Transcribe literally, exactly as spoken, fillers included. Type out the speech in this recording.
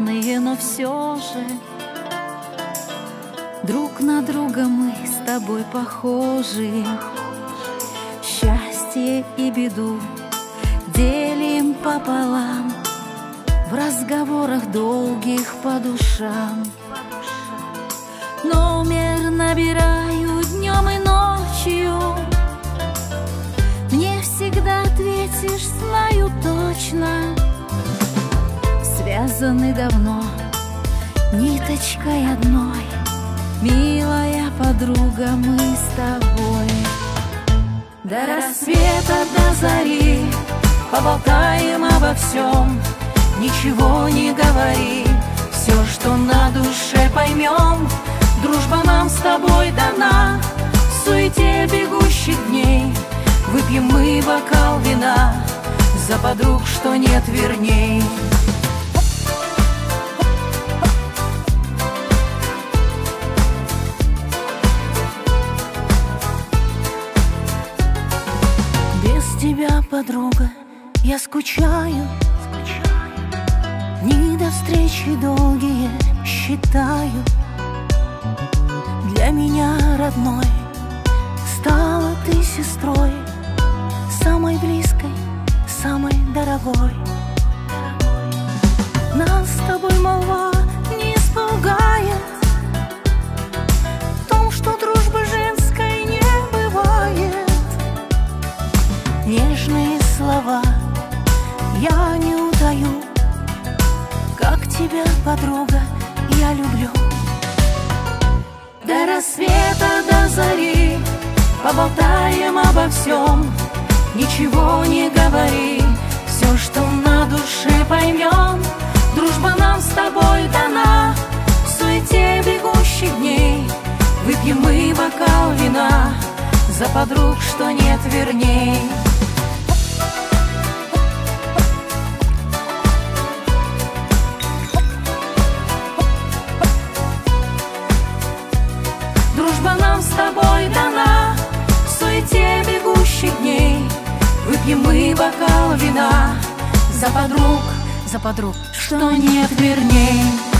разные, но все же друг на друга мы с тобой похожи. Счастье и беду делим пополам, в разговорах долгих по душам. Номер набираю днем и ночью, мне всегда ответишь, знаю точно. Связаны давно ниточкой одной, милая подруга, мы с тобой. До рассвета, до зари поболтаем обо всем, ничего не говори, все, что на душе, поймем. Дружба нам с тобой дана, в суете бегущих дней выпьем мы бокал вина за подруг, что нет верней. Без тебя, подруга, я скучаю, дни до встречи долгие считаю. Для меня родной стала ты сестрой, самой близкой, самой дорогой. Нас с тобой молва не испугает в том, что дружбы женской не бывает. Нежные слова я не утаю, как тебя, подруга, я люблю. До рассвета, до зари поболтаем обо всем, ничего не говори, все, что на душе, поймем. Дружба нам с тобой дана, в суете бегущих дней выпьем мы бокал вина за подруг, что нет верней. Дружба нам с тобой дана, в суете бегущих дней выпьем мы бокал вина за подруг, за подруг, что нет верней.